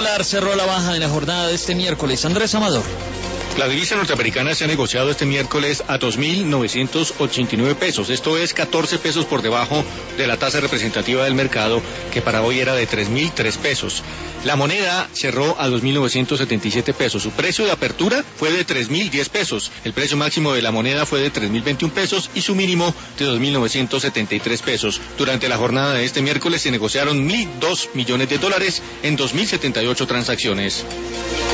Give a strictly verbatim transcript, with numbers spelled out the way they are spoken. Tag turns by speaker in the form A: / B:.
A: dólar cerró la baja en la jornada de este miércoles. Andrés Amador.
B: La divisa norteamericana se ha negociado este miércoles a dos mil novecientos ochenta y nueve pesos. Esto es catorce pesos por debajo de la tasa representativa del mercado, que para hoy era de tres mil tres pesos. La moneda cerró a dos mil novecientos setenta y siete pesos. Su precio de apertura fue de tres mil diez pesos. El precio máximo de la moneda fue de tres mil veintiún pesos y su mínimo de dos mil novecientos setenta y tres pesos. Durante la jornada de este miércoles se negociaron mil dos millones de dólares en dos mil setenta y ocho transacciones.